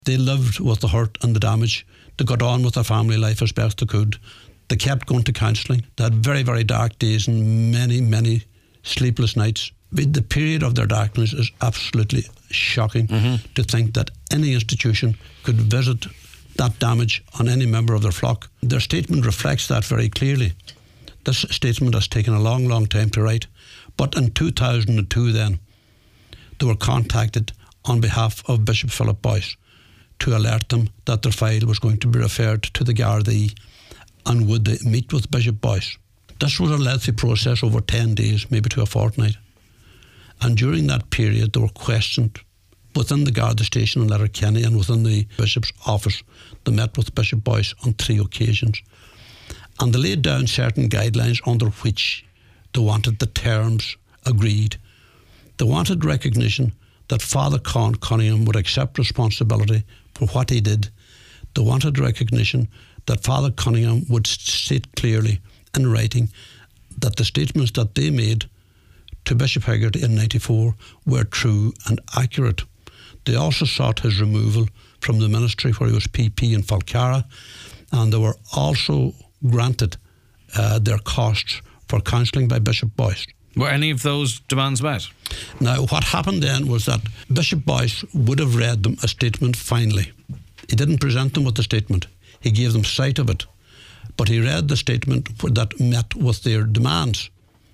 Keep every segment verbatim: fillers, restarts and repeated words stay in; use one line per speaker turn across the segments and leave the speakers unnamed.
They lived with the hurt and the damage. They got on with their family life as best they could. They kept going to counselling. They had very, very dark days and many, many sleepless nights. But the period of their darkness is absolutely shocking mm-hmm. to think that any institution could visit that damage on any member of their flock. Their statement reflects that very clearly. This statement has taken a long, long time to write. But in two thousand two then, they were contacted on behalf of Bishop Philip Boyce to alert them that their file was going to be referred to the Gardaí and would they meet with Bishop Boyce. This was a lengthy process over ten days, maybe to a fortnight. And during that period, they were questioned within the Garda station in Letterkenny and within the Bishop's office. They met with Bishop Boyce on three occasions. And they laid down certain guidelines under which they wanted the terms agreed. They wanted recognition that Father Con Cunningham would accept responsibility for what he did. They wanted recognition that Father Cunningham would state clearly in writing that the statements that they made to Bishop Hegarty in ninety-four were true and accurate. They also sought his removal from the ministry where he was P P in Falcarra, and they were also granted uh, their costs for counselling by Bishop Boyce.
Were any of those demands met?
Now, what happened then was that Bishop Boyce would have read them a statement finally. He didn't present them with the statement. He gave them sight of it. But he read the statement that met with their demands,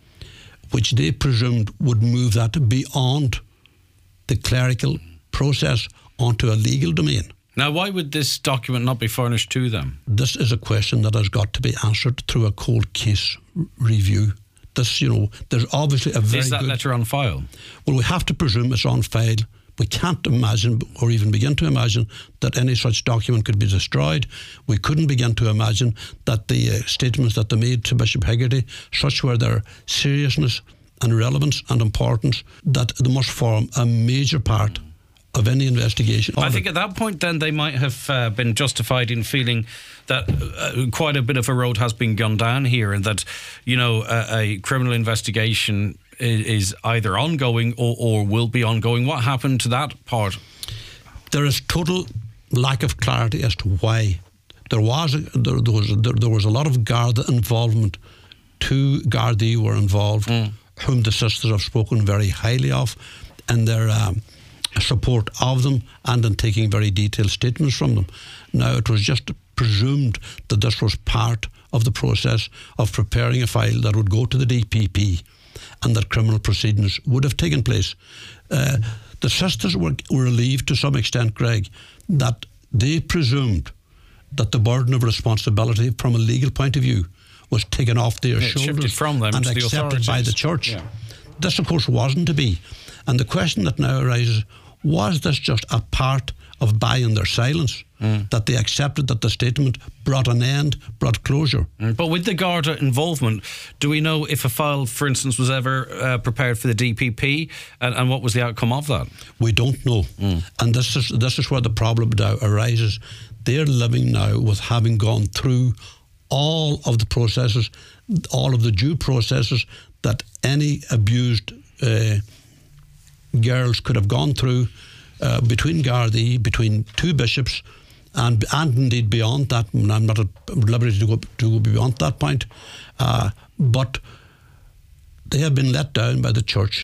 which they presumed would move that beyond the clerical process onto a legal domain.
Now, why would this document not be furnished to them?
This is a question that has got to be answered through a cold case review. This, you know, there's obviously a very
Is that
good,
letter on file?
Well, we have to presume it's on file. We can't imagine or even begin to imagine that any such document could be destroyed. We couldn't begin to imagine that the uh, statements that they made to Bishop Hegarty, such were their seriousness and relevance and importance, that they must form a major part of any investigation.
I think at that point then they might have uh, been justified in feeling that uh, quite a bit of a road has been gone down here, and that, you know, a, a criminal investigation is either ongoing or, or will be ongoing. What happened to that part?
There is total lack of clarity as to why. There was a, there, there was a, there, there was a lot of Garda involvement. Two Gardaí were involved, mm. whom the sisters have spoken very highly of, and their um, support of them, and in taking very detailed statements from them. Now, it was just presumed that this was part of the process of preparing a file that would go to the D P P, and that criminal proceedings would have taken place. Uh, the sisters were, were relieved to some extent, Greg, that they presumed that the burden of responsibility from a legal point of view was taken off their
yeah,
shoulders
from them
and
to
accepted
the
by the church.
Yeah.
This, of course, wasn't to be. And the question that now arises, was this just a part of buying their silence, mm. that they accepted that the statement brought an end, brought closure?
Mm. But with the Garda involvement, do we know if a file, for instance, was ever uh, prepared for the D P P, and, and what was the outcome of that?
We don't know. Mm. And this is this is where the problem now arises. They're living now with having gone through all of the processes, all of the due processes that any abused uh, girls could have gone through uh, between Gardaí, between two bishops, and and indeed beyond that. And I'm not at liberty to go, to go beyond that point. Uh, but they have been let down by the church.